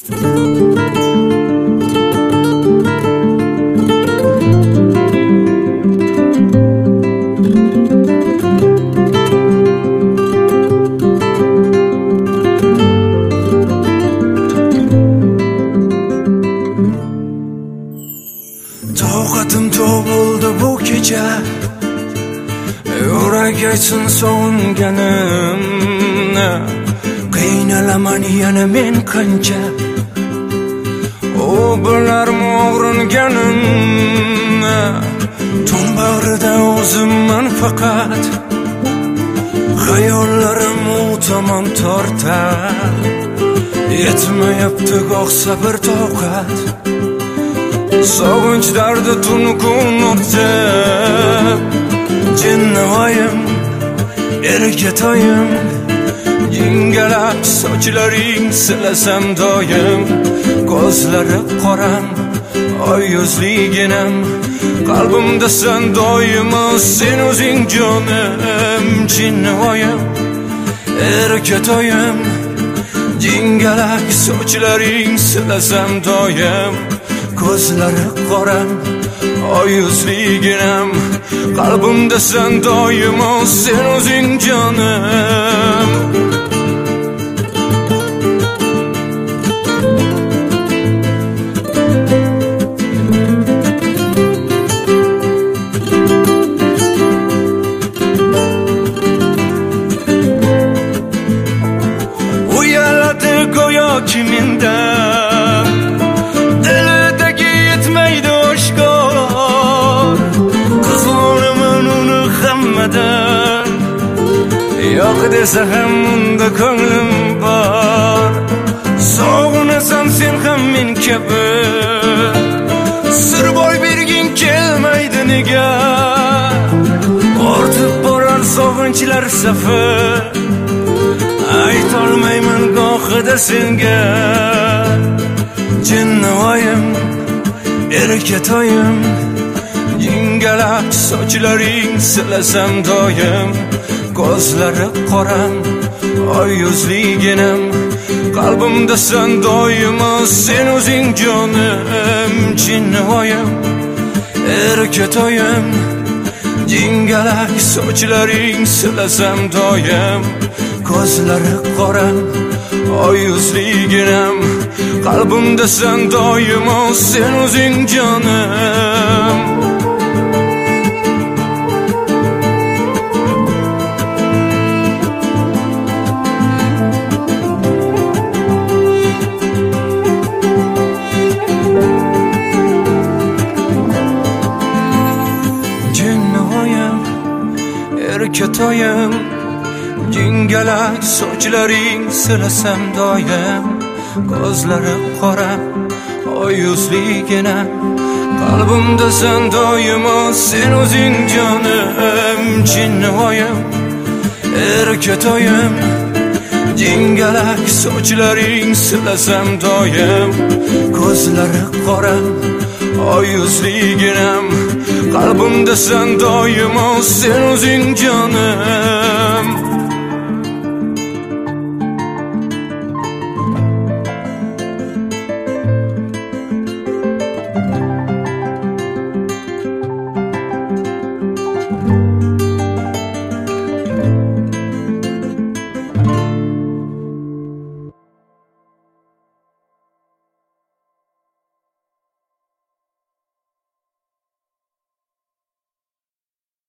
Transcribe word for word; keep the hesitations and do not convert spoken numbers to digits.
Toqatim to'q bo'ldi bu kecha, yurak aytsin sog'inganimni. Qiynalaman yana men qancha, u bilarmi og'ringanimni. Tun bag'rida o'zimman faqat, xayollarim u tomon tortar. Yetmayapti goh sabr toqat, sog'inch dardi tun kun o'tib. Jinnavoyim, erkatoyim, jingalak sochlaring silasam doim. Ko'zlari qoram, oy yuzliginam, qalbimda sen doimo, sen o'zing jonim. Jinnavoyim, erkatoyim, jingalak sochlaring silasam doim. Ko'zlari qoram, oy yuzliginam, qalbimda sen doimo, sen o'zing jonim. Uyaladi go'yo kiminda, yo'q desa ham unda ko'nglim bor. Sog'inasan sen ham men kabi, sir boy berging kelmaydi nega? Ortib borar sog'inchlar safi, aytolmayman gohida senga. Jinnavoyim, erkatoyim, jingalak sochlaring silasam doim. Ko'zlari qoram, oy yuzliginam, qalbimda sen doimo, sen o'zing jonim. Jinnavoyim, erkatoyim, jingalak sochlaring silasam doim. Ko'zlari qoram, oy yuzliginam, qalbimda sen doimo, sen o'zing jonim. Erkatoyim, jingalak sochlaring silasam doim. Ko'zlari qora, oy yuzliginam, qalbimda sen doimo, sen o'zing jonim. Jinnavoyim, erkatoyim, jingalak sochlaring silasam doim. Ko'zlari qora, oy yuzliginam, qalbimda sen doimo, sen o'zing jonim.